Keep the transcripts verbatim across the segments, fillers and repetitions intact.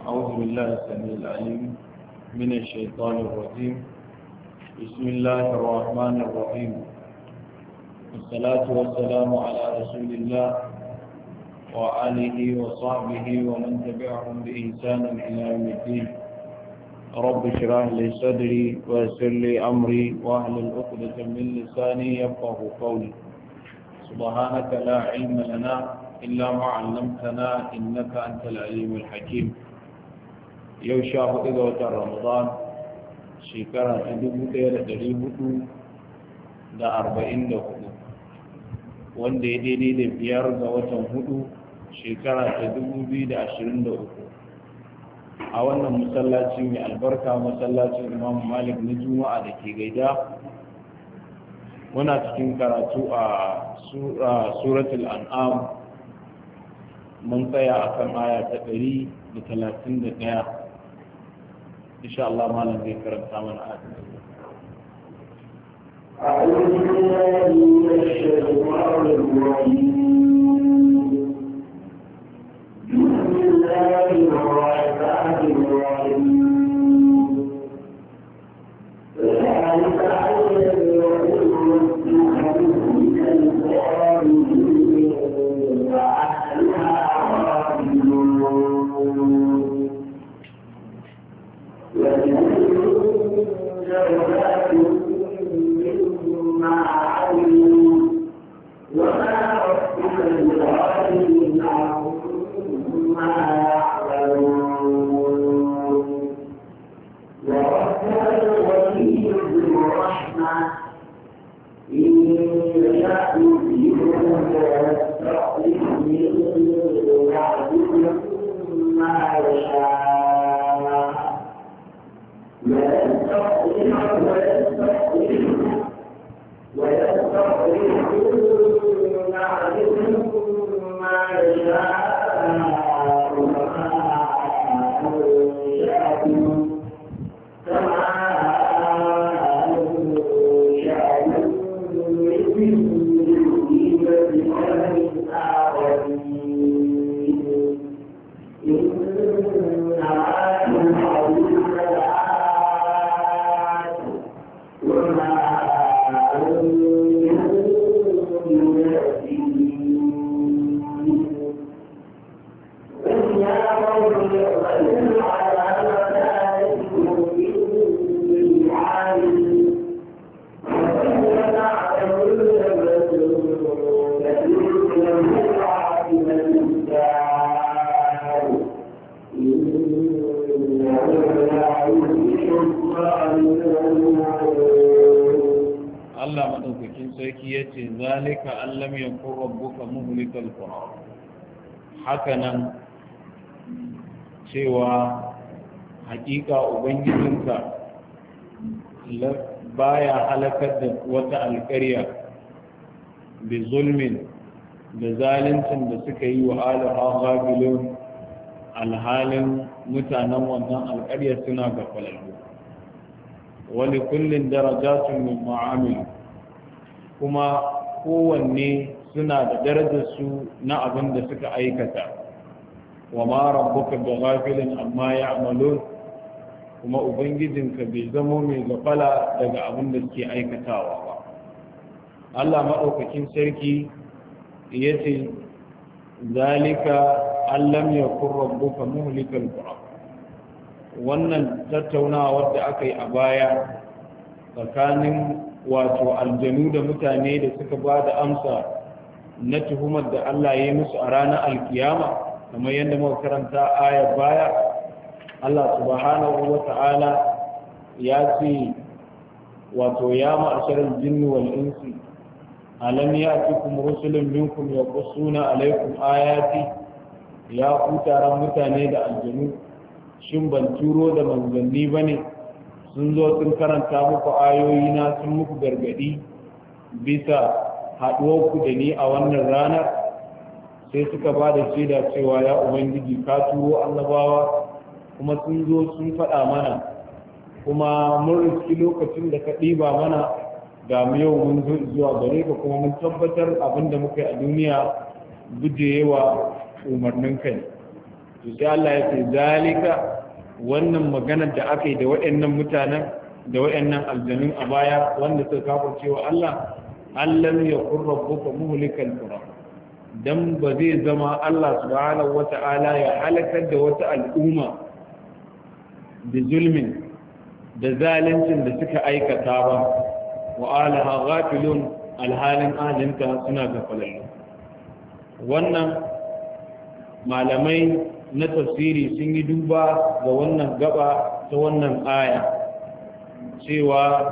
أعوذ بالله السميع العليم من الشيطان الرجيم. بسم الله الرحمن الرحيم. والصلاة والسلام على رسول الله وآله وصحبه ومن تبعهم بإحسان إلى يوم الدين. رب اشرح لي صدري ويسر لي أمري واحلل عقدة من لساني يفقهوا قولي. سبحانك لا علم لنا إلا ما علمتنا إنك أنت العليم الحكيم. yau sha hudu ga watan ramadan shekara ta dubu ɗaya da ɗari hudu da arba'in da hudu wanda ya daidai da biyar ga watan hudu shekara ta dubu biyu da ashirin da uku a wannan masallaci mai albarka masallacin imam malik na juma'a da ke gaida muna cikin karatu a suratul an'am mun tsaya akan aya ta ɗari da talatin da ɗaya. إن شاء الله ما لم يكرم ثمن آدم. أعوذ بالله من الشيطان الرجيم. بسم الله الرحمن الرحيم. ذلك أن يقول ربك الظالمين وأهلها راجعون. جَوْزَاتٌ مِّمَّا عَمِلُوا وَمَا رَبُّكَ بِغَافِلٍ عَمَّا يَعْمَلُونَ. وَرَبُّكَ الْغَنِيُّ ذُو الرَّحْمَةِ إِن يَشَأْ يُذْهِبْكُمْ وَيَسْتَخْلِفْ مِن بَعْدِكُم مَّا يَشَاءُ hakanan cewa hakika ubangijinka baya halakar da wata alƙarya bi zulmin da zaluncin da suka yi wa alaha ghabilun alhalin mutanen wannan alƙarya suna ga falallu wali kullin darajatun min ma'amil kuma kowanne suna da darajar su na abin da suka aikata wa ma rabbuka bi ghafilin amma ya'malun kuma ubangijinka bai zamo mai gafala daga abin da suke aikatawa ba. Allah madaukakin sarki yace zalika allam yakun rabbuka muhlikal qura. Wannan tattaunawa da aka yi a baya tsakanin wato aljanu da mutane da suka ba da amsa na tuhumar da Allah ya yi musu a ranar alkiyama kamar yadda muka karanta ayar baya Allah subhanahu wa ta'ala ya ce wato ya ma'asharal jinni wal insi alam ya'tikum rusulun minkum yaqussuna alaykum ayati ya ku taron mutane da aljanu shin ban turo da manzanni bane sun zo sun karanta muku ayoyi na sun muku gargadi bisa haɗuwarku da ni a wannan ranar sai suka ba da shaida cewa ya ubangiji ka turo annabawa kuma sun zo sun faɗa mana kuma mun riski lokacin da ka ɗiba mana ga mu yau mun zo zuwa gare ka kuma mun tabbatar abin da muka yi a duniya gujewa umarnin kai to sai Allah ya ce zalika wannan maganar da aka yi da waɗannan mutanen da waɗannan aljanun a baya wanda suka kafirce wa Allah allam yakun rabbuka muhlikal qura dan ba zai zama Allah subhanahu wata'ala ya halakar da wata al'umma da zulmin da zalincin da suka aikata ba wa alaha ghafilun alhalin alinta suna gafalallu. Wannan malamai na tafsiri sun yi duba ga wannan gaba ta wannan aya cewa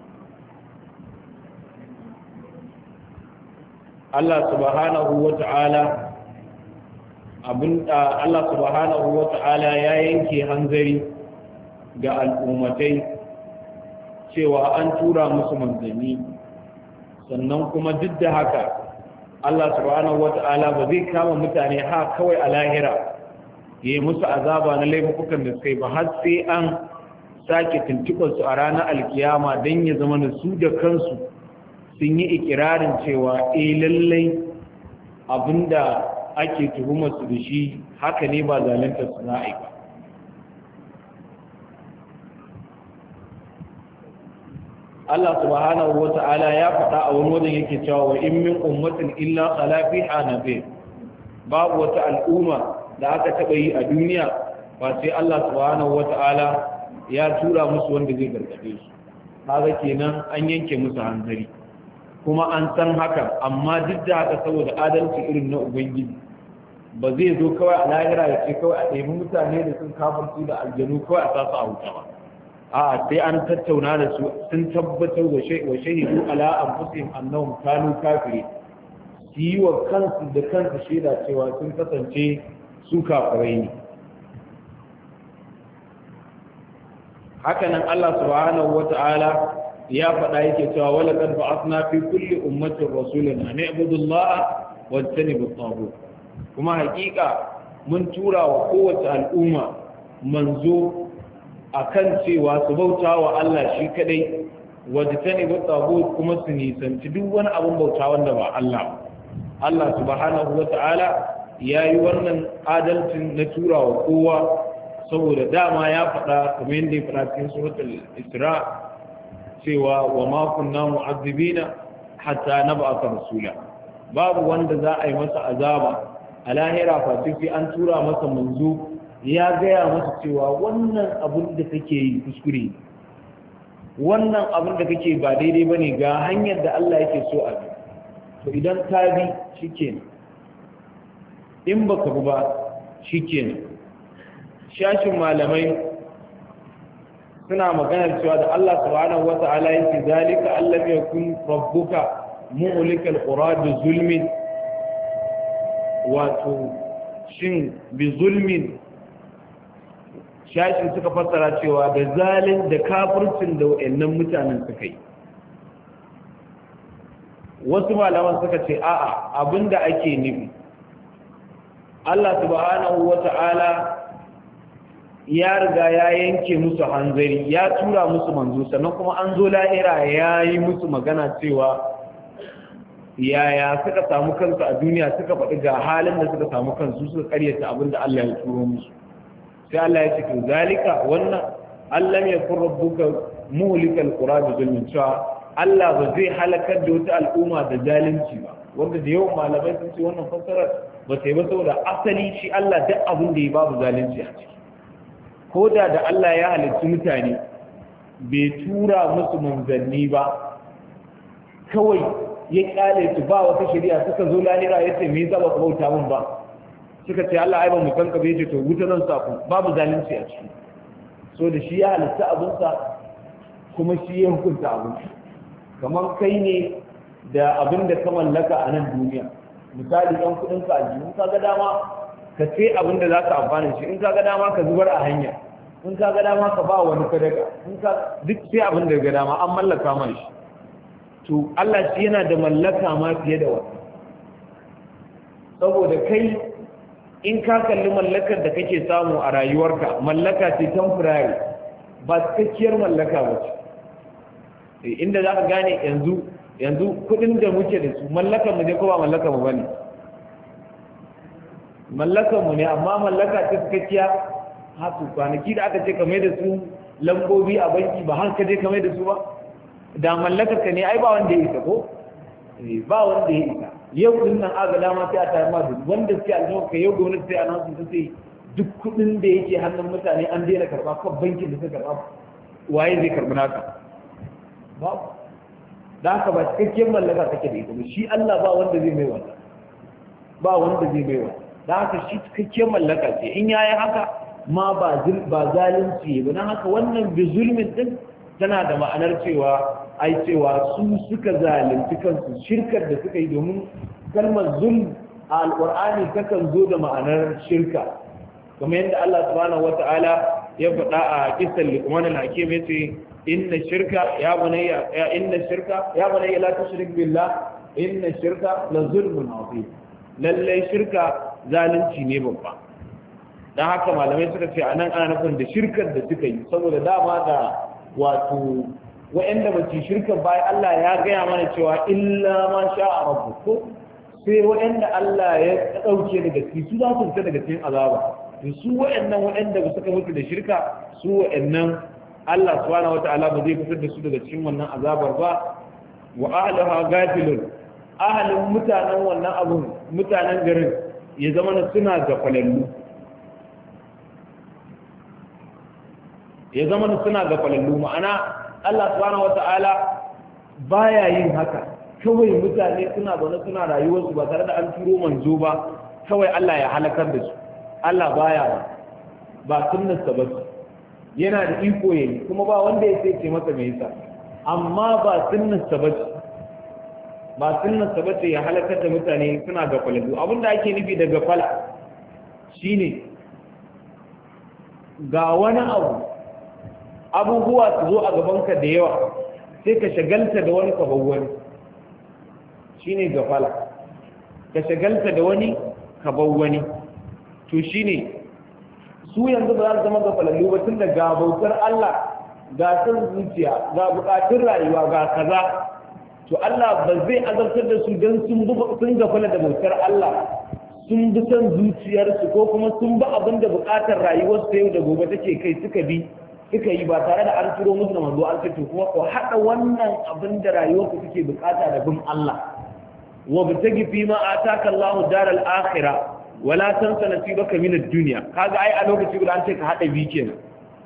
Allah subhanahu wa ta'ala abin Allah subhanahu wa ta'ala ya yanke hanzari ga al'ummatai cewa an tura musu manzanni, sannan kuma duk da haka Allah subhanahu wa ta'ala ba zai kama mutane ha kawai a lahira ya yi musu azaba na laifukan da suka yi ba har sai an sake tuntuɓarsu a ranar alkiyama don ya zama da su da kansu sun yi ikirarin cewa eh lallai abinda ake tuhumar su da shi haka ne ba zalunta su za a yi ba. Allah subhanahu wa ta'ala ya faɗa a wani wajen yake cewa wa in min ummatin illa khala fiha nabi, babu wata al'umma da aka taɓa yi a duniya ba sai Allah subhanahu wa ta'ala ya tura musu wanda zai gargaɗe su. Kaga kenan an yanke musu hanzari kuma an san haka, amma duk da haka saboda adalci irin na ubangiji ba zai zo kawai a lahira ya ce kawai a ɗebi mutane da sun kafirci da aljanu kawai a sasu a wuta ba. a sai an tattauna da su sun tabbatar wa shahidu ala anfusihim annahum kanu kafiri, su yi wa kansu da kansu shaida cewa sun kasance su kafirai ne. hakanan Allah subhanahu wata'ala ya faɗa yake cewa wala qad ba'athna fi kulli ummatin rasulan an i'budu Allah wa tajtanibu at-taghut, kuma hakika mun tura wa kowace al'umma manzo akan cewa su bauta wa Allah shi kadai, wadda ta nemi tsago kuma su nisanci duk wani abin bauta wanda ba Allah. Allah subhanahu wa ta'ala ya yi wannan adalcin na tura wa kowa saboda dama ya faɗa kamar yadda ya faɗa cikin suratul Isra cewa wa ma kunna mu'azzibina hatta nab'atha rasula, babu wanda za a yi masa azaba a lahira fa sai an tura masa manzo ya gaya masa cewa wannan abin da kake yi kuskure, wannan abin da kake ba daidai ba ne, ga hanyar da Allah yake so a bi. To idan ka bi shi kenan, in ba ka bi ba shi kenan. Shashin malamai suna maganar cewa da Allah subhanahu wa ta'ala yake zalika allam yakun rabbuka mu'likal qura bi zulmin, wato shin bi zulmin shashin suka fassara cewa da zalin da kafircin da wayannan mutanen suka yi. Wasu malaman suka ce a'a abinda ake nufi Allah subhanahu wata'ala ya riga ya yanke musu hanzari, ya tura musu manzo, sannan kuma an zo lahira ya yi musu magana cewa yaya suka samu kansu a duniya, suka faɗi ga halin da suka samu kansu, suka karyata abinda Allah ya turo musu. sai Allah ya ce zalika wannan Allah ya kun rabbuka muhlikal qura bi zulmin, cewa Allah ba zai halakar da wata al'umma da zalunci ba, wanda da yawan malamai sun ce wannan fassarar ba sai ba saboda asali shi Allah duk abin da ya babu zalunci a ciki. Ko da da Allah ya halitta mutane bai tura musu manzanni ba, kawai ya kyale su ba wata shari'a, suka zo lalira ya ce me yasa ba ku bauta min ba, suka ce Allah ai ba mu san ka bai ce to wuta zan sa ku, babu zalunci a ciki. So da shi ya halitta abinsa kuma shi ya hukunta abinsa. Kamar kai ne da abin da ka mallaka a nan duniya, misali ɗan kuɗin ka aljihu, ka ga dama ka ce abin da za ka amfani shi, in ka ga dama ka zubar a hanya, in ka ga dama ka ba wani sadaka, in ka duk sai abin da ga dama an mallaka ma shi. To Allah shi yana da mallaka ma fiye da wani, saboda kai in ka kalli mallakar da kake samu a rayuwarka mallaka ce temporary, ba cikakkiyar mallaka ba ce. Inda za ka gane yanzu yanzu kudin da muke da su mallakar mu ne ko ba mallakar mu bane? mallakan mu ne amma mallaka ta cikakkiya haka kwanaki da aka ce ka mai da su lambobi a banki ba har ka je ka mai da su ba da mallakar ka ne ai ba wanda ya isa ko ba wanda ya isa yau din nan aga dama sai a tayar ma duk wanda suke aljihu ka yau gwamnati sai a nan sun sai duk kuɗin da yake hannun mutane an daina karɓa kan bankin da suka karɓa waye zai karɓi naka babu da haka ba cikakken mallaka kake da ita ba shi Allah ba wanda zai mai wannan ba wanda zai mai wannan da haka shi cikakken mallaka ce in yayi haka ma ba ba zalunci ba dan haka wannan bi zulmin din tana da ma'anar cewa ai cewa su suka zalunci kansu shirkar da suka yi domin kalmar zulm a alqur'ani takan zo da ma'anar shirka kamar yadda Allah subhanahu wata'ala ya faɗa a kisan Luqman al-Hakim yace inna shirka ya bunayya ya inna shirka ya bunayya la tushrik billah inna shirka la zulmun azim lalle shirka zalunci ne babba dan haka malamai suka ce anan ana nufin da shirkar da suka yi saboda dama da wato wa'anda ba ci shirka bayan Allah ya gaya mana cewa illa ma sha'a rabbukum sai wa'anda Allah ya dauke daga ciki su za su fita daga cikin azaba to su wa'annan wa'anda ba suka mutu da shirka su wa'annan Allah subhanahu wata'ala ba zai fitar da su daga cikin wannan azabar ba wa ahliha gafilun ahlin mutanen wannan abun mutanen garin ya zama suna gafalallu ya zama suna gafalallu ma'ana Allah subhanahu wata'ala baya yin haka kawai mutane suna zaune suna rayuwarsu ba tare da an turo manzo ba kawai Allah ya halakar da su Allah baya ba sunnarsa ba yana da iko yayi kuma ba wanda ya sai ce masa me yasa amma ba sunnarsa ba ba sunnarsa ba ya halakar da mutane suna gafalallu abinda ake nufi da gafala shine ga wani abu abubuwa su zo a gabanka da yawa sai ka shagalta da wani kabar wani shi ne gafala ka shagalta da wani kabar wani to shi ne su yanzu ba za su zama gafalallu ba tun da ga bautar Allah ga san zuciya ga bukatun rayuwa ga kaza to Allah ba zai azabtar da su don sun gafala da bautar Allah sun bi san zuciyarsu ko kuma sun bi abin da bukatar rayuwarsu ta yau da gobe take kai suka bi suka yi ba tare da an turo musu da manzo an ce to kuma ko hada wannan abin da rayuwarku take bukata da bin Allah wa bitagi fi ma ataka Allahu daral akhirah wala tansa nasibaka min ad-dunya kaga ai a lokaci guda an ce ka hada bi kenan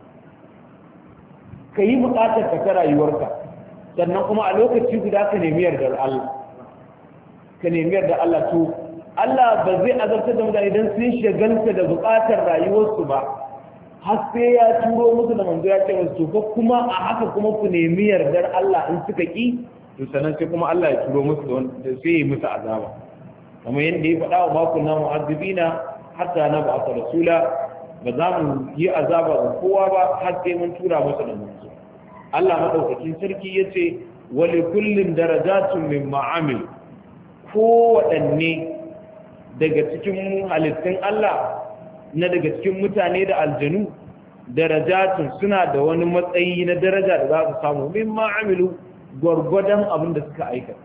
kai bukatar ka ta rayuwarka sannan kuma a lokaci guda ka nemi yardar Allah ka nemi yardar Allah to Allah ba zai azabtar da mutane dan sun shagalta da bukatar rayuwarsu ba har sai ya turo musu da manzo ya ce musu ko kuma a haka kuma ku nemi yardar Allah in suka ki to sanan sai kuma Allah ya turo musu da wanda sai ya musu azaba kamar yadda ya faɗa wa ma kunna mu'azzibina hatta nab'atha rasula ba za mu yi azaba ga kowa ba har sai mun tura musu da manzo Allah madaukakin sarki yace wa li kullin darajatun mimma amil ko wadanne daga cikin halittun Allah na daga cikin mutane da aljanu darajatun suna da wani matsayi na daraja da za su samu mimma amilu gwargwadon abin da suka aikata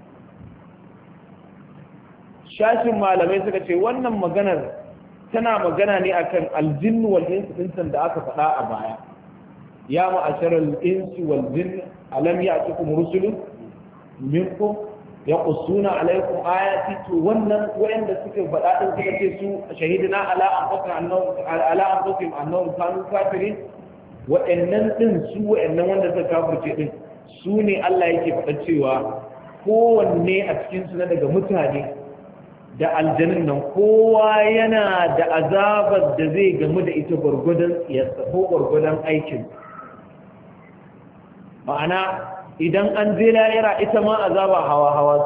shashin malamai suka ce wannan maganar tana magana ne akan aljinnu wal insu din da aka faɗa a baya ya ma'asharal insi wal jinn alam ya'tikum rusulun minkum yaqussuna alaykum ayati to wannan wayanda suka faɗa din suka ce su shahidina ala anfusina annahum ala anfusihim annahum kanu kafirin wayannan din su wayannan wanda suka kafirce din su ne Allah yake faɗa cewa kowanne a cikin su na daga mutane da aljannin nan kowa yana da azabar da zai gamu da ita gwargwadon tsiyarsa ko gwargwadon aikin ma'ana idan an je lahira ita ma azaba hawa-hawa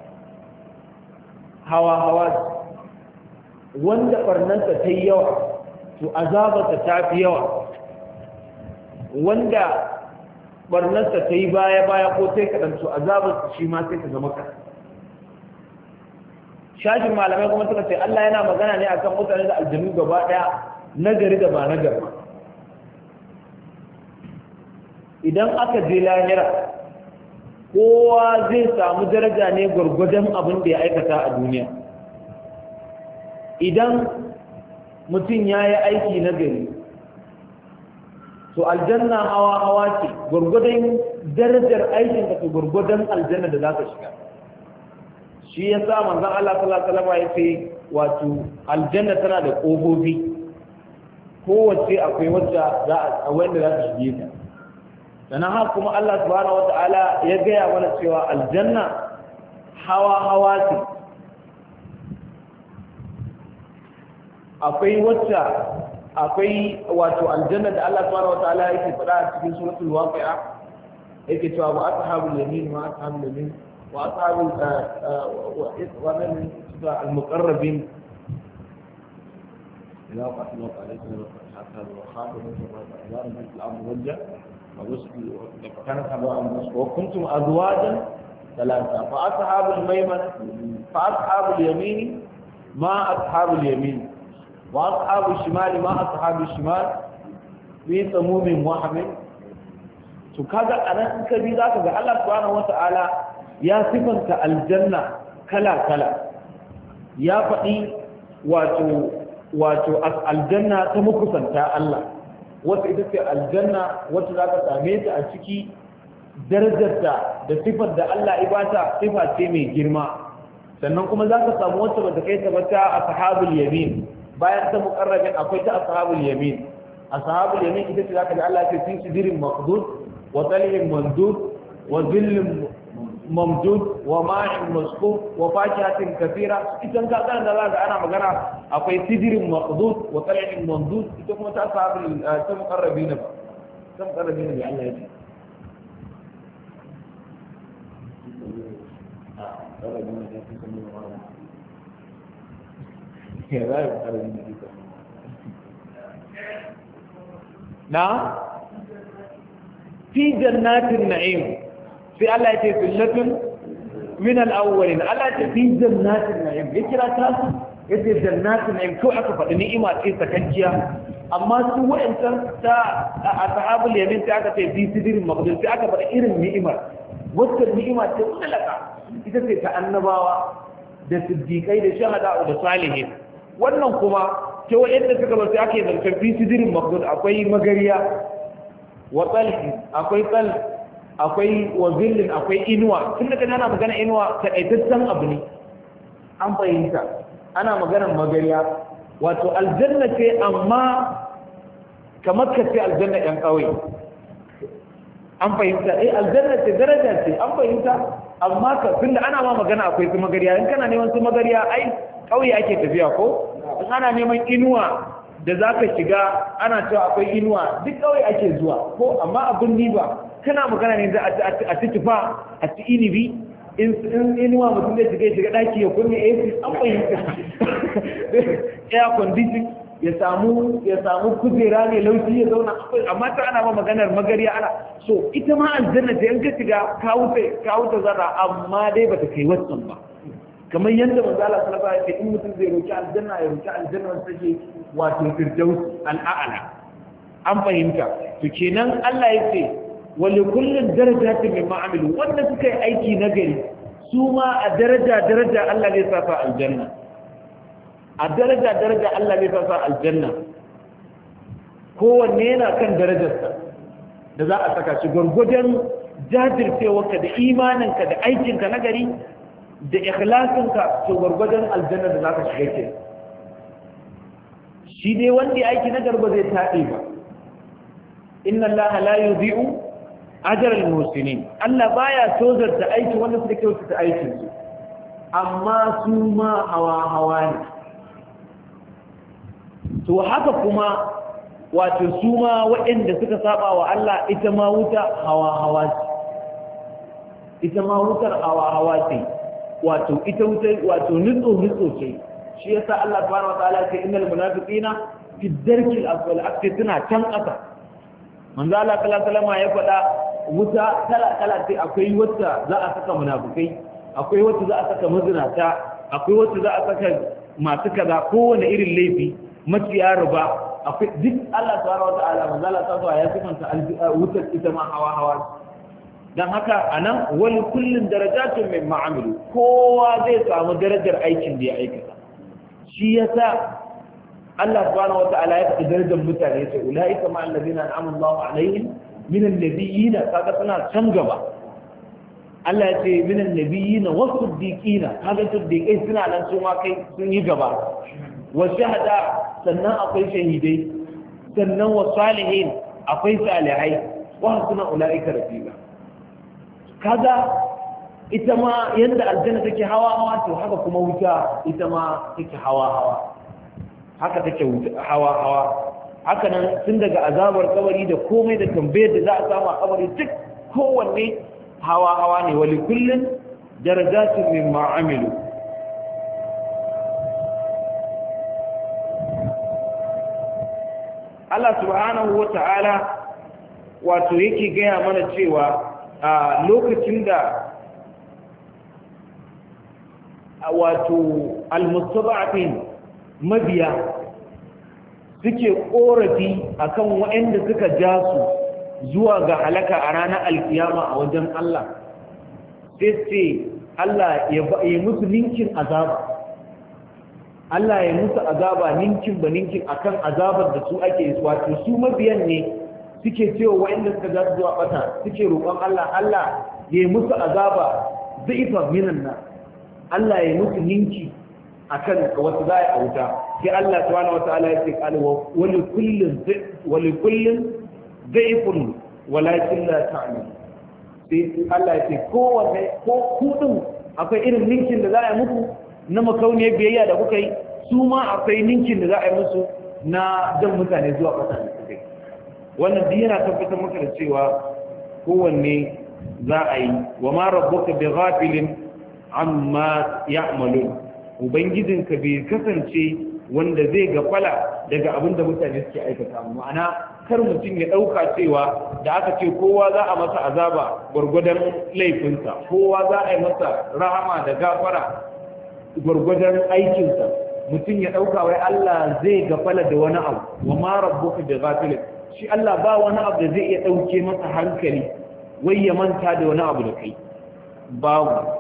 hawa-hawa wanda barnansa ta yi yawa to azabarsa ta fi yawa wanda barnansa ta yi baya-baya ko sai kaɗan to azabarsa shi ma sai ta zama ka shashin malamai kuma suka ce Allah yana magana ne akan mutane da aljanu gaba ɗaya nagari da ba nagari idan aka je lahira kowa zai samu daraja ne gwargwadon abin da ya aikata a duniya idan mutum yayi aiki na gari to aljanna hawa hawa ce gurgudan darajar aikin ka gurgudan aljanna da zaka shiga shi yasa manzon Allah sallallahu alaihi wasallam ya ce wato aljanna tana da kofofi kowace akwai wacce za a wanda za ta shige ta sannan haka kuma Allah subhanahu wataala ya gaya mana cewa aljanna hawa hawa ce akwai wacce akwai wato aljanna da Allah subhanahu wataala yake faɗa a cikin suratul waqi'a yake cewa wa ashabul yamin wa ashabul yamin wa ashabul wa min al-muqarrabin ila qatlu alaykum hatta wa khabu wa min al-amr wajja wa rusulu wa kana tabu'an wa kuntum azwajan thalatha fa ashabul maymana fa ashabul yamin ma ashabul yamin وأصحاب الشمال ما أصحاب الشمال في سموم وحمل to kaga anan in ka bi zaka ga Allah subhanahu wataala ya sifanta aljanna kala kala ya faɗi wato wato aljanna ta mukusanta Allah wata ita ce aljanna wacce zaka same ta a ciki darajarta da sifar da Allah ibata sifa ce mai girma sannan kuma zaka samu wacce bata kai ta ba ta ashabul yamin bayan ta muqarrabin akwai ta ashabul yamin ashabul yamin ita ce zaka ga Allah ya ce sidirin maqdud wa talhin mandud wa zillin mamdud wa ma'in masqub wa fakihatin kathira idan ka ga da zaka ana magana akwai sidirin maqdud wa talhin mandud ita kuma ta ashabul ta muqarrabin ba ta muqarrabin ne Allah ya ce ah muqarrabin ne ta kuma na fi jannatin na'im sai Allah ya ce sullatun min al-awwalin Allah ya ce fi jannatin na'im ya kira ta su yace jannatin na'im ko aka faɗi ni'ima ce sakanciya amma su wa'ancan ta ashabul yamin sai aka ce fi sidrin maqdus sai aka faɗi irin ni'imar wacce ni'ima ce mulaka ita ce ta annabawa da siddiqai da shahada da salihin wannan kuma ta wa'anda suka ba sai ake zantar fi sidirin maqdud akwai magariya wa talhi akwai tal akwai wa zillin akwai inuwa tun da kana magana inuwa ta aitaccen abu ne an fahimta ana magana magariya wato aljanna ce amma kamar ka ce aljanna ɗan ƙauye an fahimta eh aljanna ce daraja ce an fahimta amma ka tunda ana ma magana akwai su magariya in kana neman su magariya ai ƙauye ake tafiya ko in ana neman inuwa da za ka shiga ana cewa akwai inuwa duk ƙauye ake zuwa ko amma abin ni ba kana magana ne a ci tufa a ci inibi in inuwa mutum zai shiga shiga ɗaki ya kunne A C an fahimta air condition ya samu ya samu kujera ne laushi ya zauna amma ta ana ma maganar magariya ana so ita ma aljanna da in ka shiga ka wuce ka wuce zara amma dai bata kai wannan ba kamar yadda manzo Allah sallallahu alaihi wasallam in mutum zai roki aljanna ya roki aljanna wanda take wato firdaus al'ala an fahimta to kenan Allah yace wa li kullin darajatin mimma amilu wanda suka yi aiki nagari su ma a daraja daraja Allah zai sa su aljanna a daraja daraja Allah zai sa su aljanna kowanne yana kan darajarsa da za a saka shi gurgudan jajircewarka da imaninka da aikinka nagari da ikhlasinka to gurgudan aljanna da zaka shiga ke shi dai wanda ya aiki nagar ba zai taɓe ba inna allaha la yudhi'u ajra al-muhsinin Allah baya tozarta aiki wanda suke kyautata aikin su amma su ma hawa hawa ne to haka kuma wato su ma waɗanda suka saba wa Allah ita ma wuta hawa hawa ce ita ma wutar hawa hawa ce wato ita wuta wato nutso nutso ce shi yasa Allah subhanahu wa ta'ala ce innal munafiqina fi darkil asfal aktina can ƙasa manzo Allah sallallahu alaihi wasallam ya faɗa wuta kala kala ce akwai wata za a saka munafikai akwai wata za a saka mazinata akwai wata za a saka masu kaza kowane irin laifi maciya riba akwai duk Allah subhanahu wa ta'ala manzo Allah sallallahu alaihi wasallam ya sifanta wutar ita ma hawa hawa dan haka anan wani kullun darajatun min ma'amilu kowa zai samu darajar aikin da ya aikata shi yasa Allah subhanahu wata'ala ya faɗi darajar mutane ya ce ulaika ma allazina an'ama Allahu alaihim minan nabiyina kaga suna can gaba Allah ya ce minan nabiyina was-siddiqina kaga siddiqai suna nan su ma kai sun yi gaba wa shahada sannan akwai shahidai sannan wa salihin akwai salihai wa hasuna ulaika rafiqa kaga ita ma yanda aljanna take hawa hawa to haka kuma wuta ita ma take hawa hawa haka take hawa hawa haka nan tun daga azabar kabari da komai da tambayar da za a samu a kabari duk kowanne hawa hawa ne wali kullun darajatun mimma amilu Allah subhanahu wa ta'ala wato yake gaya mana cewa a lokacin da wato al-mustaba'in mabiya suke korafi akan waɗanda suka ja su zuwa ga halaka a ranar alkiyama a wajen Allah sai sai Allah ya musu ninkin azaba Allah ya musu azaba ninkin ba ninkin akan azabar da su ake wato su mabiyan ne suke cewa waɗanda suka ja su zuwa bata suke roƙon Allah Allah ya musu azaba zaifa minan nan Allah ya musu ninki akan wasu za a wuta sai Allah subhanahu wataala ya ce qala wa li kullin wa li kullin dhaifun walakin la ta'lam sai Allah ya ce kowanne ko kudin akwai irin ninkin da za a yi muku na makauniyar biyayya da kuka yi su ma akwai ninkin da za a yi musu na jan mutane zuwa ƙasa da suka yi wannan duk yana tabbatar maka da cewa kowanne za a yi wa ma rabbuka bi ghafilin amma ya'malun ubangijinka bai kasance wanda zai gafala daga abin da mutane suke aikata ma'ana kar mutum ya ɗauka cewa da aka ce kowa za a masa azaba gwargwadon laifinsa kowa za a yi masa rahama da gafara gwargwadon aikinsa mutum ya ɗauka wai Allah zai gafala da wani abu wa ma rabbuka bi ghafilin shi Allah ba wani abu da zai iya ɗauke masa hankali wai ya manta da wani abu da kai babu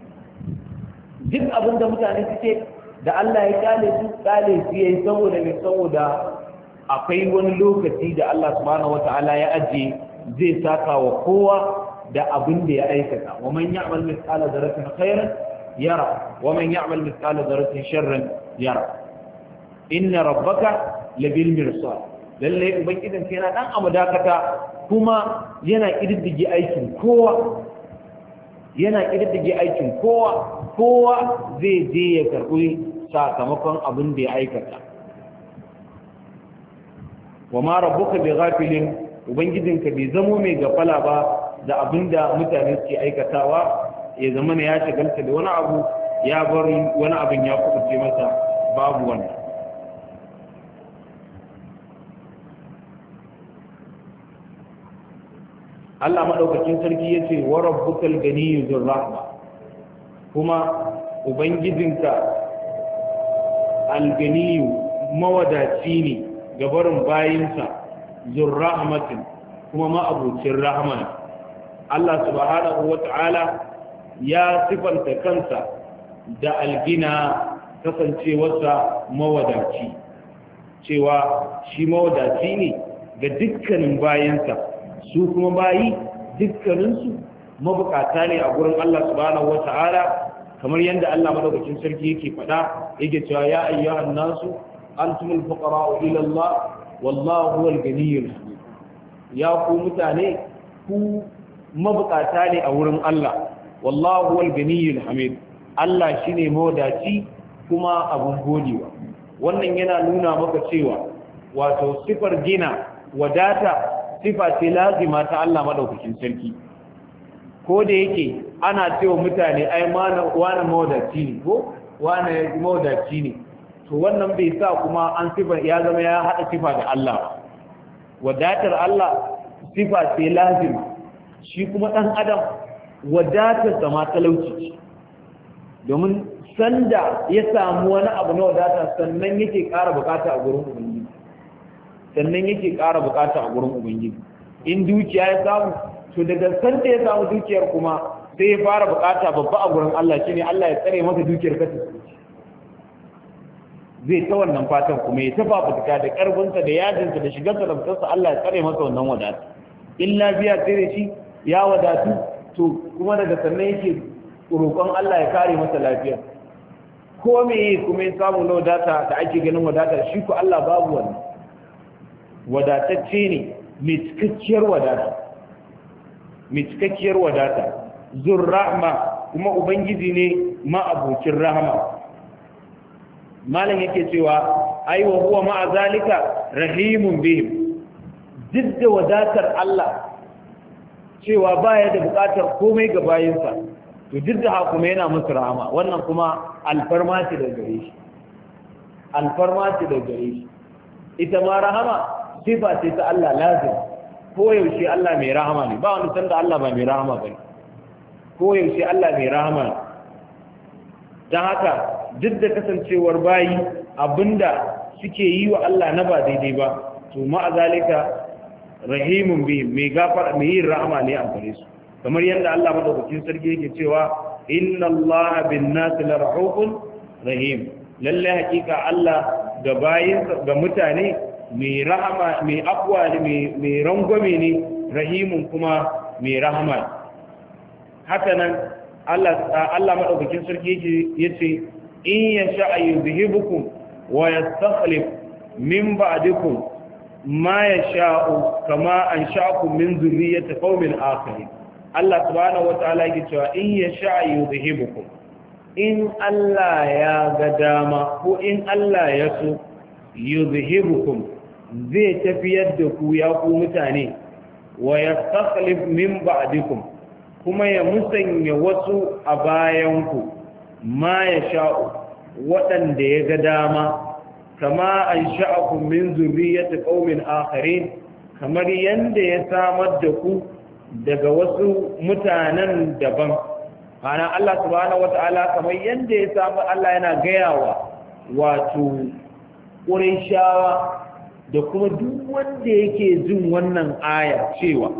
duk abin da mutane suke da Allah ya kale su kale su yayi saboda mai saboda akwai wani lokaci da Allah subhanahu wataala ya aje zai saka wa kowa da abin da ya aikata wa man ya'mal mithqala dharratin khairan yara wa man ya'mal mithqala dharratin sharran yara inna rabbaka labil mirsad lalle ubangijin kai yana dan amadakata kuma yana kididdige aikin kowa yana kididdige aikin kowa kowa zai je ya karɓi sakamakon abin da ya aikata wa ma rabbuka bi ghafilin ubangijinka bai zamo mai gafala ba da abin da mutane suke aikatawa ya zama ya shagalta da wani abu ya bar wani abin ya kubuce masa babu wannan Allah madaukakin sarki yace wa rabbukal ganiyyu dhur rahma kuma ubangijinka alganiyu mawadaci ne ga barin bayinsa zur rahmatin kuma ma'abucin rahama Allah subhanahu wata'ala ya sifanta kansa da algina kasancewarsa mawadaci cewa shi mawadaci ne ga dukkanin bayinsa su kuma bayi dukkaninsu mabukata ne a gurin Allah subhanahu wata'ala kamar yadda Allah madaukakin sarki yake faɗa yake cewa ya ayyuhan nasu antumul fuqara'u ila Allah wallahu huwal ganiyyul hamid ya ku mutane ku mabukata ne a wurin Allah wallahu huwal ganiyyul hamid Allah shine mawadaci kuma abun godewa wannan yana nuna maka cewa wato sifar gina wadata sifa ce lazima ta Allah madaukakin sarki ko da yake ana cewa mutane ai wani mawadaci ne ko wani mawadaci ne to wannan bai sa kuma an sifa ya zama ya haɗa sifa da Allah wadatar Allah sifa ce lazima shi kuma ɗan adam wadatar sama talauci domin sanda ya samu wani abu na wadata sannan yake ƙara bukata a gurin ubangiji sannan yake ƙara bukata a gurin ubangiji in dukiya ya samu to daga sanda ya samu dukiyar kuma sai ya fara bukata babba a gurin Allah shine Allah ya tsare masa dukiyar ka zai ta wannan fatan kuma ya tafa fituka da karfinsa da yajinsa da shigarsa da fitarsa Allah ya tsare masa wannan wadata in lafiya sai da shi ya wadatu to kuma daga sannan yake roƙon Allah ya kare masa lafiya ko me kuma ya samu na wadata da ake ganin wadata shi ko Allah babu wannan wadatacce ne mai cikakkiyar wadata mai cikakkiyar wadata zur rahma kuma ubangiji ne ma'abucin rahama malam yake cewa ai wa huwa ma'a zalika rahimun bihim duk da wadatar Allah cewa baya da bukatar komai ga bayinsa to duk da haka kuma yana musu rahama wannan kuma alfarma ce da gare shi alfarma ce da gare shi ita ma rahama sifa ce ta Allah lazim ko yaushe Allah mai rahama ne ba wani sanda Allah ba mai rahama bane ko yaushe Allah mai rahama ne dan haka duk da kasancewar bayi abinda suke yi wa Allah na ba daidai ba to ma zalika rahimun bihim mai gafara mai yin rahama ne a gare su kamar yadda Allah madaukakin sarki yake cewa inna Allah bin nas la rahufun rahim lalle hakika Allah ga bayin ga mutane mai rahama mai afwa ne mai rangwame ne rahimun kuma mai rahama haka nan Allah Allah madaukakin sarki yake yace in yasha yuzhibukum wa yastakhlif min ba'dikum ma yasha'u kama ansha'akum min dhurriyyati qaumin akharin Allah subhanahu wataala yake cewa in yasha yuzhibukum in Allah ya ga dama ko in Allah ya so yuzhibukum zai tafiyar da ku ya ku mutane wa yastakhlif min ba'dikum kuma ya musanya wasu a bayanku ma ya sha'u waɗanda ya ga dama kama an sha'akun min zurriyyati qaumin akharin kamar yanda ya samar da ku daga wasu mutanen daban ana Allah subhanahu wata'ala kamar yanda ya samar Allah yana gayawa wato Qurayshawa da kuma duk wanda yake jin wannan aya cewa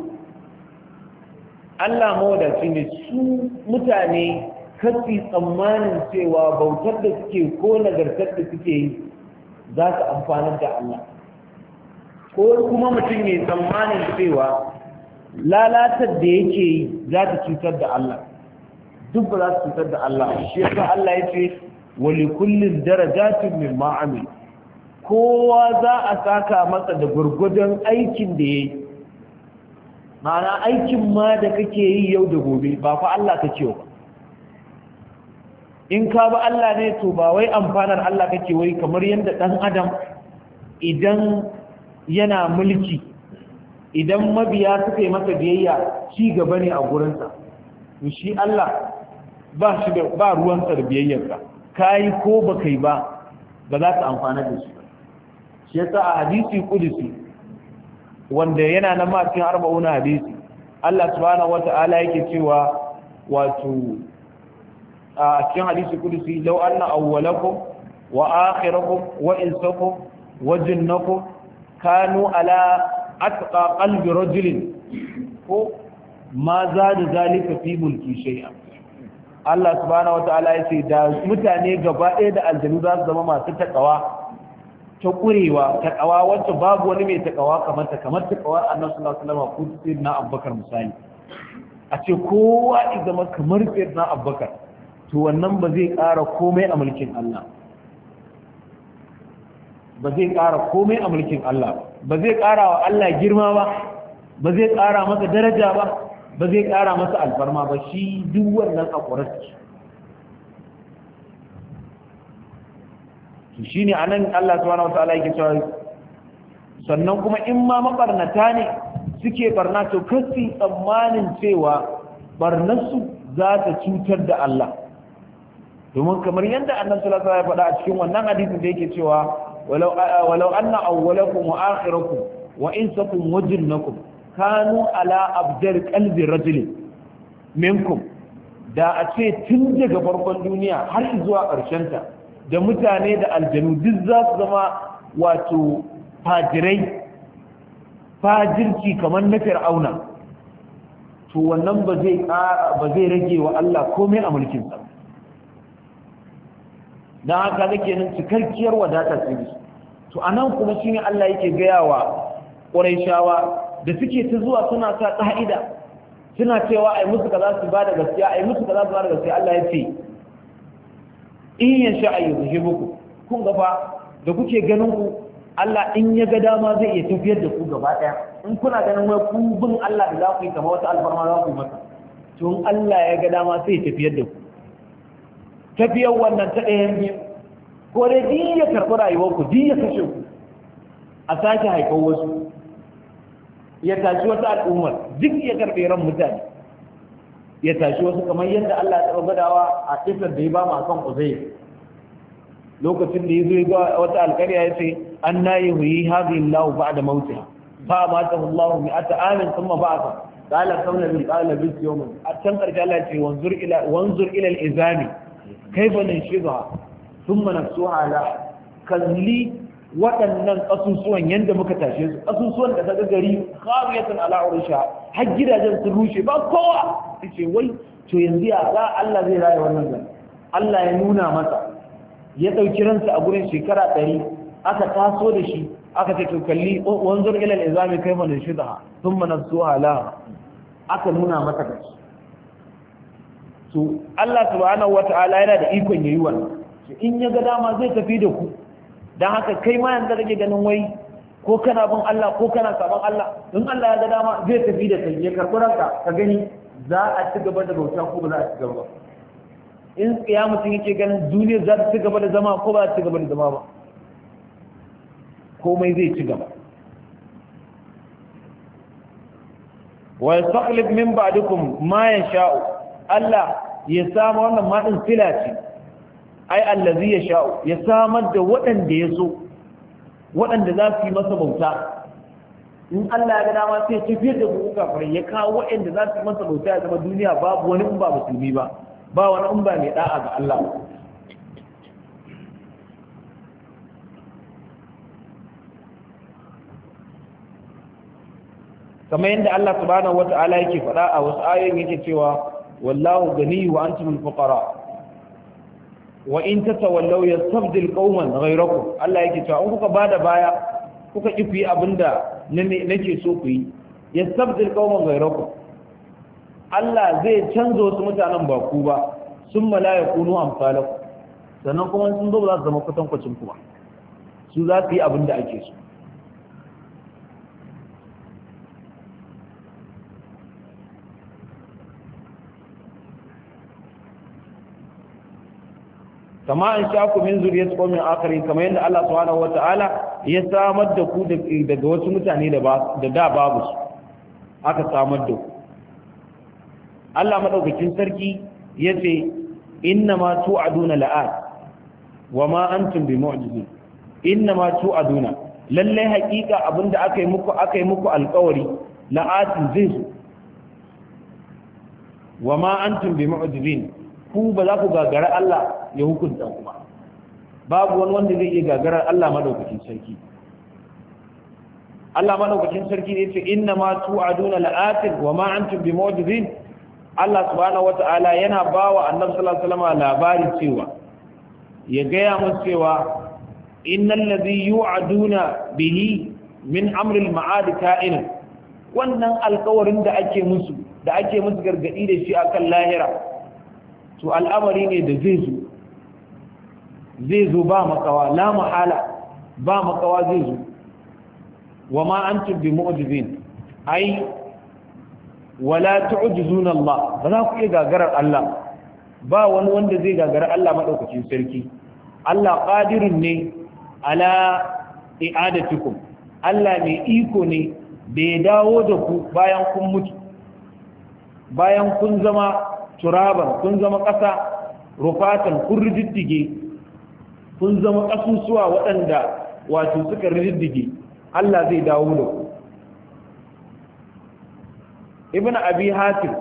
Allah mawadaci ne su mutane kasi tsammanin cewa bautar da suke ko nagartar da suke yi za su amfanar da Allah ko kuma mutum ne tsammanin cewa lalatar da yake yi za ta cutar da Allah duk ba za su cutar da Allah shi yasa Allah ya ce wali kullin darajatun mimma amil kowa za a saka masa da gurgudun aikin da yayi ma'ana aikin ma da kake yi yau da gobe ba fa Allah kake ba in ka ba Allah ne to ba wai amfanar Allah kake wai kamar yadda dan adam idan yana mulki idan mabiya suka yi masa biyayya ci gaba ne a gurinsa to shi Allah ba shi da ba ruwansa da biyayyarka kai ko ba kai ba ba za ka amfana da shi ba shi yasa a hadisi kudusi wanda yana nan ma cikin arba'una hadisi Allah subhanahu wata'ala yake cewa wato a cikin hadisi kudusi law anna awwalakum wa akhirakum wa insakum wa jinnakum kanu ala atqa qalbi rajulin ko ma zada zalika fi mulki shay'a Allah subhanahu wata'ala yace da mutane gaba ɗaya da aljanu za su zama masu takawa ta ƙurewa taƙawa wacce babu wani mai taƙawa kamar ta kamar taƙawar annabi sallallahu alaihi wasallam ko sayyidina Abubakar misali a ce kowa ya zama kamar sayyidina Abubakar to wannan ba zai ƙara komai a mulkin Allah ba zai ƙara komai a mulkin Allah ba zai ƙara wa Allah girma ba ba zai ƙara masa daraja ba ba zai ƙara masa alfarma ba shi duk wannan a ƙurarci shi ne a nan Allah subhanahu wa ta'ala yake cewa sannan kuma in ma mabarnata ne suke barna to kasi tsammanin cewa barnarsu za ta cutar da Allah domin kamar yadda annabi sallallahu alaihi wasallam ya faɗa a cikin wannan hadisin da yake cewa walau walau anna awwalakum wa akhirakum wa insakum wa jinnakum kanu ala abdar qalbi rajulin minkum da a ce tun daga farkon duniya har zuwa ƙarshen ta da mutane da aljanu duk za su zama wato fajirai fajirci kamar na fir'auna to wannan ba zai ba zai rage wa Allah komai a mulkin sa dan haka nake nan cikakkiyar wadata ce to anan kuma shine Allah yake gaya wa Qurayshawa da suke ta zuwa suna ta ƙa'ida suna cewa ai musu kaza su bada gaskiya ai musu kaza su bada gaskiya Allah ya ce in yasha ayyuhibukum kun gaba da kuke ganin ku Allah in ya ga dama zai iya tafiyar da ku gaba daya in kuna ganin wai ku bin Allah da za ku yi kamar wata alfarma za ku yi masa to in Allah ya ga dama sai ya tafiyar da ku tafiyar wannan ta ɗayan biyu ko dai duk ya karɓi rayuwar ku duk ya kashe ku a sake haifar wasu ya tashi wata al'ummar duk ya karɓe ran mutane ya tashi wasu kamar yadda Allah ya taɓa gadawa a kisar da ya ba mu akan Uzayr lokacin da ya zo ga wata alƙarya ya ce an na yi huyi hadhihi Allah ba'da mautiha fa matahu Allah mi'ata amin thumma ba'atha qala kam nabi qala bis yawmin a can karshe Allah ya ce wanzur ila wanzur ila al-izami kayfa nanshidha thumma nafsuha la kalli waɗannan ƙasusuwan yadda muka tashe su ƙasusuwan da daga gari khawiyatan ala urusha har gidajen sun rushe ba kowa yace wai to yanzu ya za Allah zai raye wannan gari Allah ya nuna masa ya dauki ransa a gurin shekara ɗari aka taso da shi aka ce to kalli wanzur ila al-izami kayfa nashidha thumma nafsuha la aka nuna masa gashi to Allah subhanahu wata'ala yana da ikon yayi wannan in ya ga dama zai tafi da ku don haka kai ma yanzu kake ganin wai ko kana bin Allah ko kana saban Allah in Allah ya ga dama zai tafi da kai ya karɓi ranka ka gani za a ci gaba da bauta ko ba za a ci gaba ba in tsiya mutum yake ganin duniya za ta ci gaba da zama ko ba za ta ci gaba da zama ba komai zai ci gaba wa yastakhlif min ba'dikum ma yasha'u Allah ya samu wannan ma din sila ce ai allazi ya sha'u ya samar da waɗanda ya so waɗanda za su yi masa bauta in Allah ya ga dama sai tafiyar da ku kafirai ya kawo waɗanda za su yi masa bauta ya zama duniya babu wani in ba musulmi ba ba wani in ba mai da'a ga Allah kamar yadda Allah subhanahu wata'ala yake faɗa a wasu ayoyin yake cewa wallahu ganiyyu wa antumul fuqara wa in tatawallaw yastabdil qauman ghayrakum Allah yake cewa in kuka bada baya kuka ki ku yi abinda nake so ku yi yastabdil qauman ghayrakum Allah zai canza wasu mutanen ba ku ba sun malaya kunu amsalakum sannan kuma sun zo ba za su zama kwatankwacin ku ba su za su yi abinda ake so kama an sha ku min zuriyat qaumin akharin kamar yadda Allah subhanahu wataala ya samar da ku daga wasu mutane da ba da da babu su aka samar da ku Allah madaukakin sarki yace inna ma tu'aduna la'at wa ma antum bimu'jizin inna ma tu'aduna lalle haƙiƙa abinda aka yi muku aka yi muku alƙawari la'atin zai zo wa ma antum bimu'jizin ku ba za ku gagara Allah ya hukunta kuma babu wani wanda zai iya gagarar Allah madaukakin sarki Allah madaukakin sarki ne yace inna ma tu'aduna la'atin wa ma antum bimu'jizin Allah subhanahu wata'ala yana bawa Annabi sallallahu alaihi wasallam labari cewa ya gaya mun cewa innal ladhi yu'aduna bihi min amri al-ma'ad ka'in wannan alƙawarin da ake musu da ake musu gargadi da shi akan lahira to al'amari ne da zai zo zai zo ba makawa la mahala ba makawa zai zo wa ma antum bi mu'jizin ai wala tu'jizuna Allah ba za ku iya gagarar Allah ba wani wanda zai gagara Allah madaukakin sarki Allah qadirun ne ala i'adatikum Allah mai iko ne da ya dawo da ku bayan kun mutu bayan kun zama turaban kun zama ƙasa rufatan kun rididdige kun zama ƙasusuwa waɗanda wato suka rididdige Allah zai dawo da ku ibn abi hatim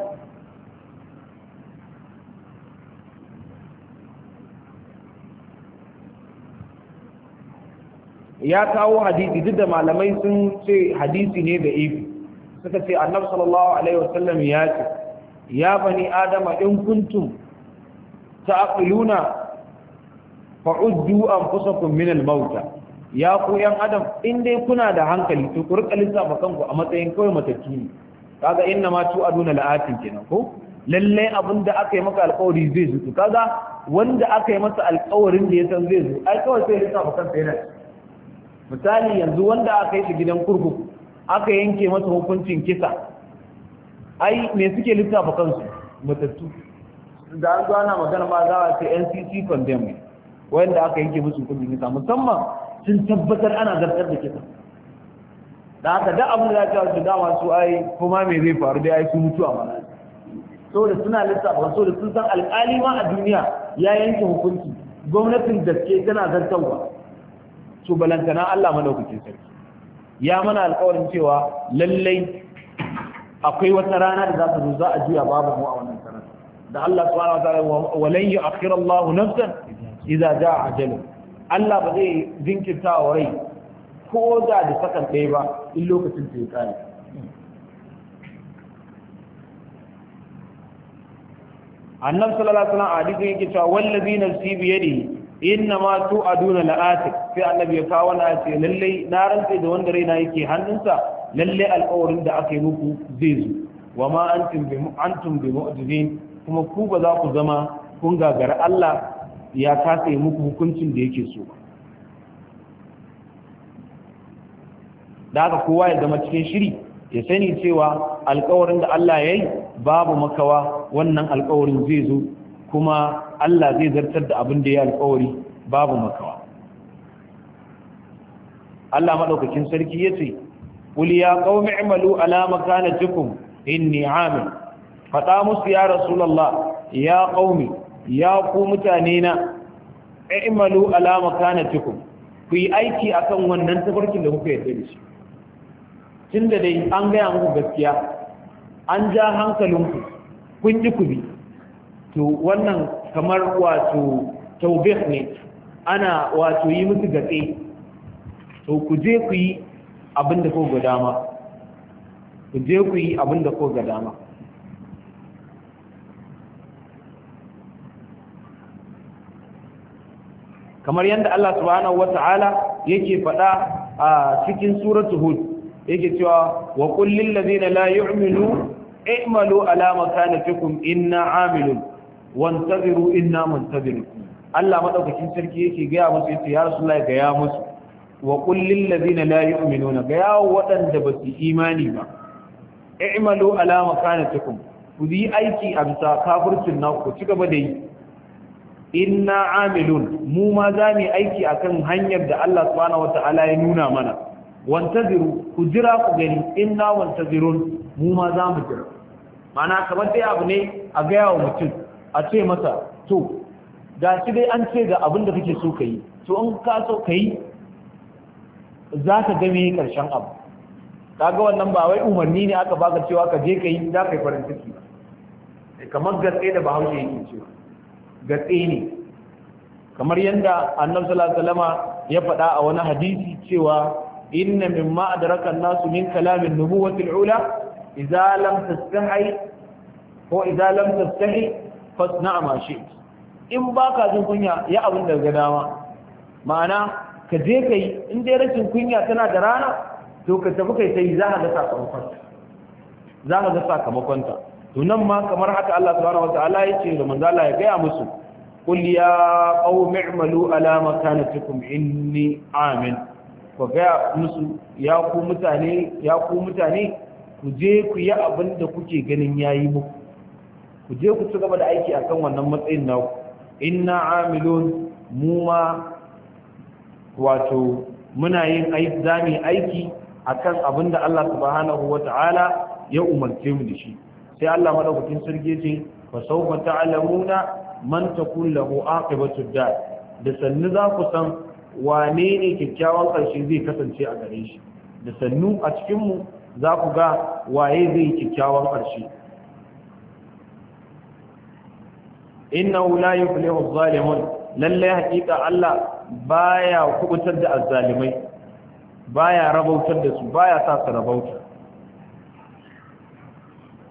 ya kawo hadisi duk da malamai sun ce hadisi ne da ifi suka ce annabi sallallahu alaihi wasallam ya ce ya bani adama in kuntum ta'qiluna fa'uddu anfusakum min al-mauta ya ku yan adam in dai kuna da hankali to ku rika lissafa kanku a matsayin kawai matattu ne kaga inna ma tu'aduna la'atin kenan ko lalle abinda aka yi maka alƙawari zai zo to kaga wanda aka yi masa alƙawarin da ya san zai zo ai kawai sai lissafa kansa yana misali yanzu wanda aka yi shi gidan kurkuku aka yanke masa hukuncin kisa ai me suke lissafa kansu matattu da an zo ana magana ma za a ce N C C condemn wanda aka yanke musu hukuncin kisa musamman sun tabbatar ana zartar da kisa da haka da abin da ya ce dama su ai kuma me zai faru dai ai su mutu a mana saboda suna lissafa saboda sun san alƙali ma a duniya ya yanke hukunci gwamnatin gaske tana zartarwa to balantana Allah madaukakin sarki ya mana alƙawarin cewa lallai akwai wata rana da za ta zo za a juya babu mu a wannan sanar da Allah subhanahu wa ta'ala walan yu'akhkhir Allah nafsan idza jaa ajaluha Allah ba zai jinkirta wa rai ko da da sakan ɗaya ba in lokacin ta ya kare. Annabi sallallahu alaihi wasallam a hadisin yake cewa wallazi nafsi bi yadihi inna ma tu'aduna la'atik sai annabi ya kawo na ce lalle na rantsa da wanda raina yake hannunsa lalle alƙawarin da aka yi muku zai zo wa ma antum bi antum bi mu'jizin kuma ku ba za ku zama kun gagara Allah ya kasa yi muku hukuncin da yake so da haka kowa ya zama cikin shiri ya sani cewa alƙawarin da Allah ya yi babu makawa wannan alƙawarin zai zo kuma Allah zai zartar da abin da ya alƙawari babu makawa Allah madaukakin sarki yace qul ya qaumi i'malu ala makanatikum inni 'amil fada musu ya rasulullah ya qaumi ya ku mutane na i'malu ala makanatikum ku yi aiki akan wannan tafarkin da kuka yarda da shi tunda dai an gaya muku gaskiya an ja hankalinku kun ji ku bi to wannan kamar wato taubih ne ana wato yi musu gatse to ku je ku yi abinda ko ga dama ku je ku yi abinda ko ga dama kamar yadda Allah subhanahu wata'ala yake faɗa a cikin suratul hud yake cewa wa qul lil ladina la yu'minu i'malu ala makanatikum inna 'amilun wantaziru inna muntazirun Allah madaukakin sarki yake ga musu yace ya rasulullahi ga ya musu wa qul lil ladina la yu'minuna ga ya wadanda ba su imani ba i'malu ala makanatikum ku yi aiki a bisa kafircin naku ci gaba da yi inna amilun mu ma za mu aiki akan hanyar da Allah subhanahu wataala ya nuna mana wantaziru ku jira ku gani inna wantazirun mu ma za mu jira mana kamar dai abu ne a ga yawo mutum a ce masa to ga shi dai an ce ga abin da kake so kai to in ka so kai za ka ga me karshen abu kaga wannan ba wai umarni ne aka baka cewa ka je kai za ka yi farin ciki ba kamar gatse da Bahaushe yake cewa gatse ne kamar yadda annabi sallallahu alaihi wasallama ya faɗa a wani hadisi cewa inna mimma adraka an-nasu min kalamin nubuwwati al-ula idza lam tastahi ko idza lam tastahi fasna' ma shi'ta in baka jin kunya ya abin da ga dama ma'ana ka je kai in dai rashin kunya tana da rana to ka tafi kai sai za ka ga sakamakon za ka ga sakamakon ta to nan ma kamar haka Allah subhanahu wataala yace da manzo Allah ya gaya musu qul ya qaumi i'malu ala makanatikum inni amin ko ga musu ya ku mutane ya ku mutane ku je ku yi abin da kuke ganin yayi muku ku je ku ci gaba da aiki akan wannan matsayin naku inna amilun mu ma wato muna yin aiki zamu aiki akan abin da Allah subhanahu wataala ya umarce mu da shi sai Allah madaukakin sarki ce fa sawfa ta'lamuna man takun lahu aqibatu dar da sannu za ku san wane ne kyakkyawan karshe zai kasance a gare shi da sannu a cikin mu za ku ga waye zai kyakkyawan karshe innahu la yuflihu adh-dhalimun lalle hakika Allah baya kubutar da azzalimai baya rabautar da su baya sa su rabauta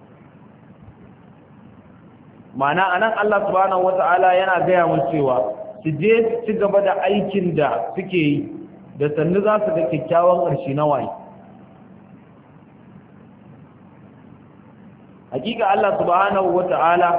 ma'ana anan Allah subhanahu wata'ala yana gaya mun cewa su je su ci gaba da aikin da suke yi da sannu za su ga kyakkyawan ƙarshe na waye. Hakika Allah subhanahu wata'ala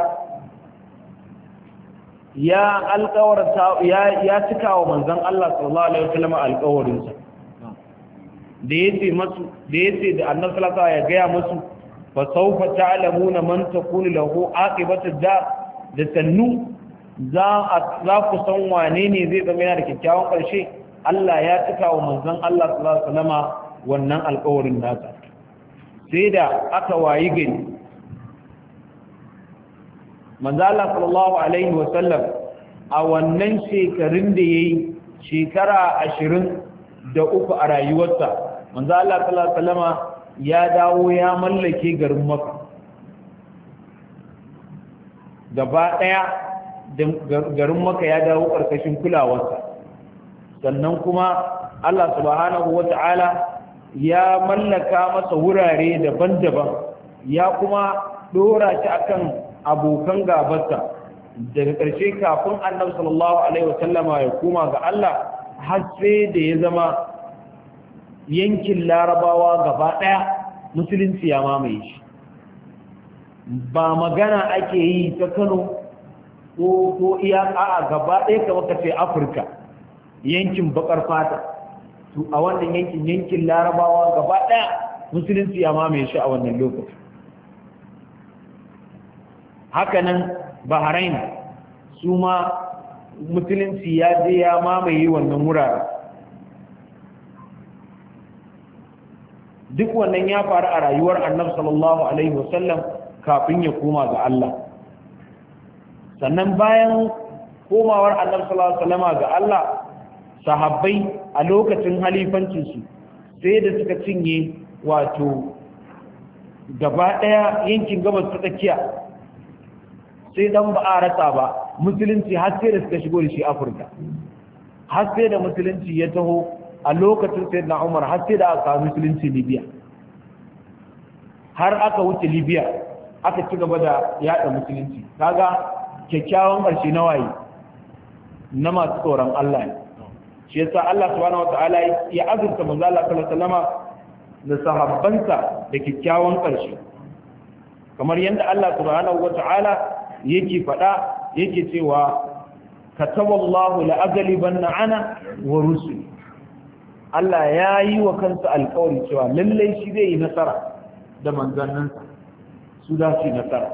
ya alƙawarta ya ya cika wa manzon Allah sallallahu alaihi wasallam alƙawarinsa da yace masu da yace da Annabi sallallahu alaihi wasallam ya ga musu fa sawfa ta'lamuna man takunu lahu aqibatu dar da sannu za za ku san wane ne zai zama yana da kyakkyawan ƙarshe. Allah ya cika wa manzon Allah sallallahu alaihi wasallam wannan alƙawarin nasa sai da aka wayi gari manzo Allah sallallahu alaihi wasallam a wannan shekarun da yayi shekara ashirin da uku a rayuwarsa manzo Allah sallallahu alaihi wasallama ya dawo ya mallake garin Makka gaba daya garin Makka ya dawo karkashin kulawarsa sannan kuma Allah subhanahu wata'ala ya mallaka masa wurare daban-daban ya kuma dora shi akan abokan gabarsa daga ƙarshe kafin annabi sallallahu alaihi wasallama ya koma ga Allah har sai da ya zama yankin larabawa gaba ɗaya musulunci ya mamaye shi ba magana ake yi ta Kano ko ko iya a gaba ɗaya kamar ka ce Afirka yankin bakar fata to a wannan yankin yankin larabawa gaba ɗaya musulunci ya mamaye shi a wannan lokaci. Hakanan Bahrain su ma musulunci ya je ya mamaye wannan wurare. Duk wannan ya faru a rayuwar Annabi sallallahu alaihi wasallam kafin ya koma ga Allah. Sannan bayan komawar Annabi sallallahu alaihi wasallama ga Allah, sahabbai a lokacin halifancinsu sai da suka cinye wato gaba ɗaya yankin gabas ta tsakiya. Sai dan ba a rasa ba musulunci har sai da suka shigo da shi Afirka har sai da musulunci ya taho a lokacin sayyidina Umar har sai da aka kawo musulunci Libya har aka wuce Libya aka ci gaba da yada musulunci. Kaga kyakkyawan ƙarshe na waye na masu tsoron Allah ne. Shi yasa Allah subhanahu wataala ya azurta manzo Allah sallallahu alaihi wasallama da sahabbansa da kyakkyawan ƙarshe kamar yadda Allah subhanahu wataala yake faɗa yake cewa kataballahu la'aghlibanna ana wa rusuli. Allah ya yi wa kansa alƙawari cewa lallai shi zai yi nasara da manzanninsa su da su yi nasara.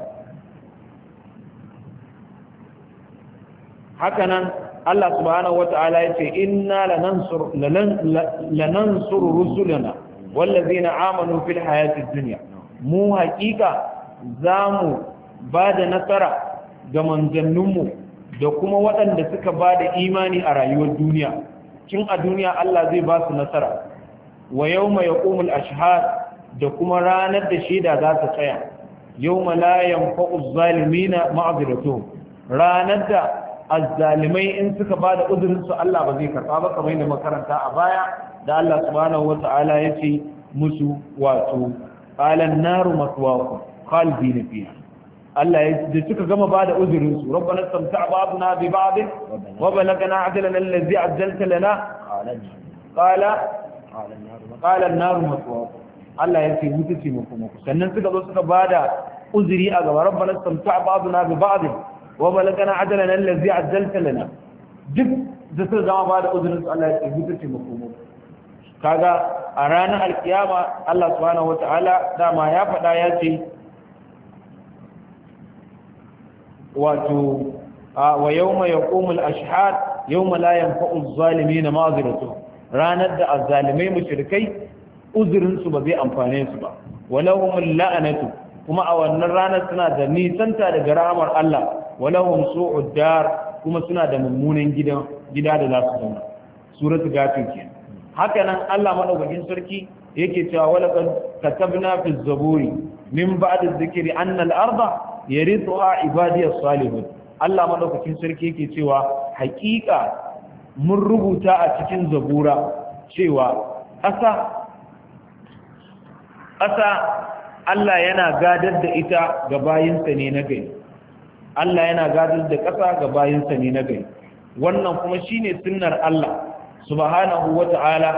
Hakanan Allah subhanahu wata'ala ya ce inna lanansur lanansur rusulana wallazina amanu fil hayatid dunya, mu haƙiƙa zamu ba da nasara ga manzanninmu da kuma waɗanda suka ba da imani a rayuwar duniya. Kin a duniya Allah zai ba su nasara. Wa yawma yaqumul ashhad, da kuma ranar da shaida za ta tsaya. Yawma la yanfa'u zalimina ma'dhiratuhum, ranar da azzalimai in suka ba da uzurin su Allah ba zai karɓa ba, kamar yadda makaranta a baya da Allah subhanahu wata'ala ya ce musu wato qala an-naru maswaakum khalidina fiha. Allah ya da suka gama ba da uzurin su rabbana istamta'a ba'duna bi ba'd wa balagana ajalana allazi ajjalta lana qala qala an-naru maswaakum. Allah ya ce mutu ce muku muku sannan suka zo suka ba da uzuri a gaba rabbana istamta'a ba'duna bi ba'd wa balagana ajalana allazi ajjalta lana. Duk da suka gama ba da uzurin su Allah ya ce mutu ce muku muku. Kaga a ranar alkiyama Allah subhanahu wataala dama ya faɗa ya ce wato wa yawma yaqumul ashhad yawma la yanfa'u adh-dhalimin ma'dhiratuhum, ranar da azzalimai mushrikai uzurin su ba zai amfane su ba. walahumul la'natu, kuma a wannan ranar suna da nisanta daga rahmar Allah. walahum su'ud dar, kuma suna da mummunan gida gida da za su zauna. Suratul Ghafir kenan. Haka nan Allah madaukakin sarki yake cewa walaqad katabna fi zaburi min ba'd adh-dhikri anna al-arda yarithuha ibadiyas salihun. Allah madaukakin sarki yake cewa haƙiƙa mun rubuta a cikin zabura cewa ƙasa ƙasa Allah yana gadar da ita ga bayinsa ne na gari. Allah yana gadar da ƙasa ga bayinsa ne na gari. wannan kuma shine sunnar Allah subhanahu wata'ala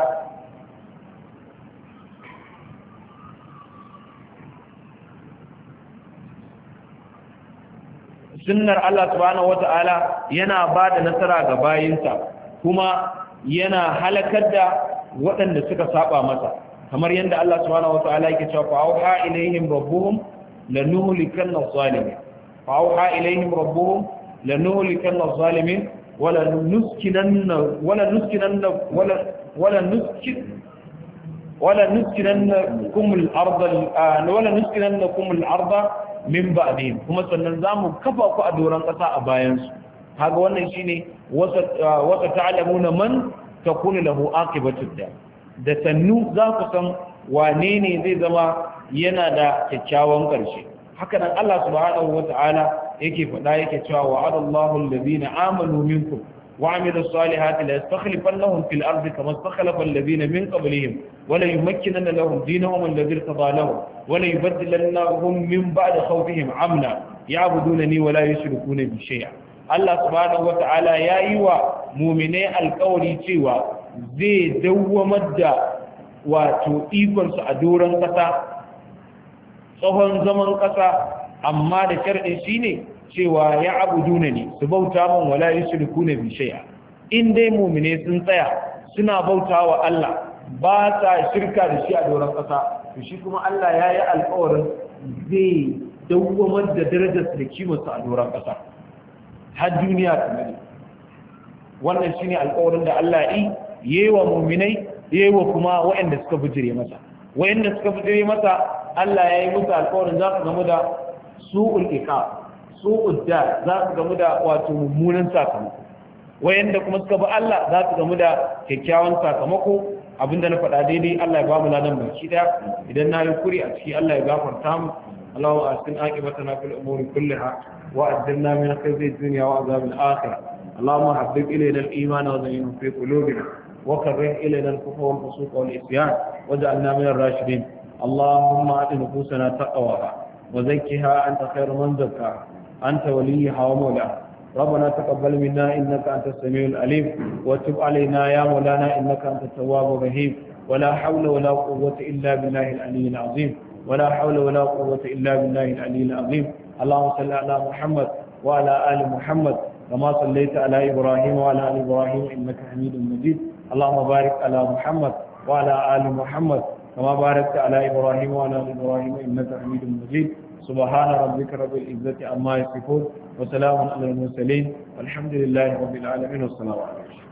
sunnar Allah subhanahu wata'ala yana ba da nasara ga bayinsa kuma yana halakar da waɗanda suka saba masa kamar yadda Allah subhanahu wata'ala yake cewa fa auha ilaihim rabbuhum lanuhlikanna adh-dhalimin fa auha ilaihim rabbuhum lanuhlikanna adh-dhalimin wala nuskinanna wala nuskinanna wala wala nuskin wala nuskinannakum al-ardha wala nuskinannakum al-ardha min ba'dihim kuma sannan zamu kafa ku a doran kasa a bayan su kaga wannan shine wasa wasa ta'lamuna man takunu lahu aqibatu da da sannu za ku san wane ne zai zama yana da kyakkyawan karshe haka nan Allah subhanahu wata'ala yake faɗa yake cewa wa'adallahu alladhina amanu minkum وعملوا الصالحات ليستخلفنهم في الأرض كما استخلف الذين من قبلهم ولا يمكنن لهم دينهم الذي ارتضى لهم ولا يبدلنهم من بعد خوفهم عمنا يعبدونني ولا يشركون بي شيئا الله سبحانه وتعالى يا ايوا مؤمني القولي cewa zai dawwamar da wato ikon su a doran kasa tsohon zaman kasa amma da sharɗin shine cewa ya abuduna ne su bauta min wala yushriku na bi shay'a in dai mu'mine sun tsaya suna bautawa Allah ba sa shirka da shi a doron kasa to shi kuma Allah ya yi alƙawarin zai dawwamar da darajar da kimarsa a doron kasa har duniya ta gani wannan shine alƙawarin da Allah yi yayi wa mu'minai yayi wa kuma waɗanda suka bijire masa waɗanda suka bijire masa Allah ya yi musu alƙawarin za su gamu da su'ul iqab su'ud da za su gamu da wato mummunan sakamako wayanda kuma suka bi Allah za su gamu da kyakkyawan sakamako abinda na faɗa daidai Allah ya ba mu ladan baki daya idan na yi kuri a ciki Allah ya gafarta mu Allahu asin aqibatana fil umuri kulliha wa ajjalna min khizyi dunya wa azab al-akhirah Allahumma habbib ilayna al-iman wa zayyinhu fi qulubina wa karrih ilayna al-kufra wal fusuq wal isyan waj'alna min ar-rashidin Allahumma ati nufusana taqwaha wa zakkiha anta khayru man zakkaha أنت وليها ومولاها ربنا تقبل منا إنك أنت السميع العليم وتب علينا يا مولانا إنك أنت التواب الرحيم ولا حول ولا قوة إلا بالله العلي العظيم ولا حول ولا قوة إلا بالله العلي العظيم اللهم صل على محمد وعلى آل محمد كما صليت على إبراهيم وعلى آل إبراهيم إنك حميد مجيد اللهم بارك على محمد وعلى آل محمد كما باركت على إبراهيم وعلى آل إبراهيم إنك حميد مجيد سبحان ربك رب العزة عما يصفون وسلام على المرسلين والحمد لله رب العالمين والسلام عليكم